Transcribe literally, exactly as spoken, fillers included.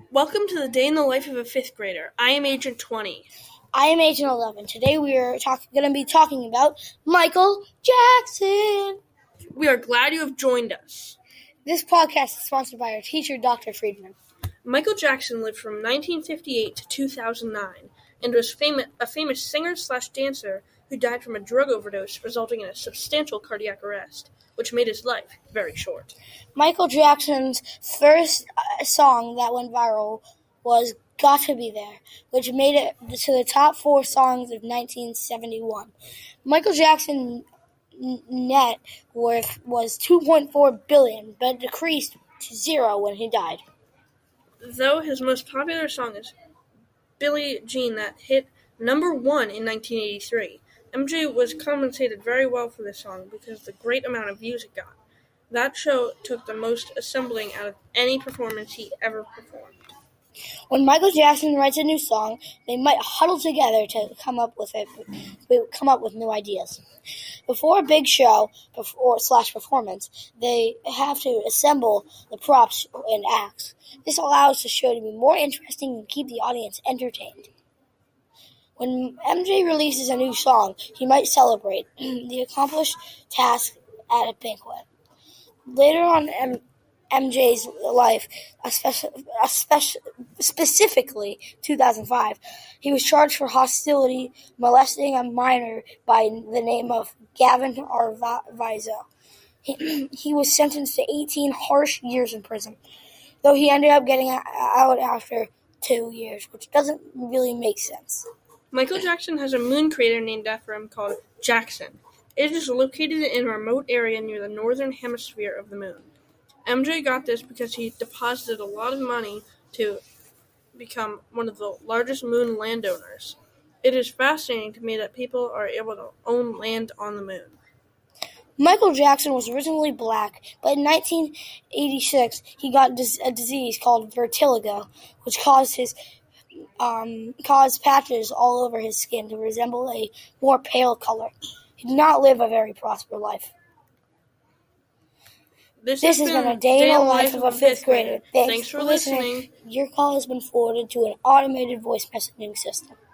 Welcome to the Day in the Life of a Fifth Grader. I am Agent twenty. I am Agent eleven. Today we are talk- going to be talking about Michael Jackson. We are glad you have joined us. This podcast is sponsored by our teacher, Doctor Friedman. Michael Jackson lived from nineteen fifty-eight to two thousand nine and was fam- a famous singer-slash-dancer who died from a drug overdose resulting in a substantial cardiac arrest, which made his life very short. Michael Jackson's first uh, song that went viral was Got to Be There, which made it to the top four songs of nineteen seventy-one. Michael Jackson's net worth was two point four billion dollars, but decreased to zero when he died. Though his most popular song is Billie Jean that hit number one in nineteen eighty-three, M J was compensated very well for this song because of the great amount of views it got. That show took the most assembling out of any performance he ever performed. When Michael Jackson writes a new song, they might huddle together to come up with it, come up with new ideas. Before a big show or slash performance, they have to assemble the props and acts. This allows the show to be more interesting and keep the audience entertained. When M J releases a new song, he might celebrate the accomplished task at a banquet. Later on in M J's life, especially, specifically two thousand five, he was charged for hostility, molesting a minor by the name of Gavin Arvizo. He, he was sentenced to eighteen harsh years in prison, though he ended up getting out after two years, which doesn't really make sense. Michael Jackson has a moon crater named after him called Jackson. It is located in a remote area near the northern hemisphere of the moon. M J got this because he deposited a lot of money to become one of the largest moon landowners. It is fascinating to me that people are able to own land on the moon. Michael Jackson was originally black, but in nineteen eighty-six he got a disease called vertigo, which caused his um, caused patches all over his skin to resemble a more pale color. He did not live a very prosperous life. This, this has been, been a day in the life of a fifth grader. Thanks, Thanks for listening. listening. Your call has been forwarded to an automated voice messaging system.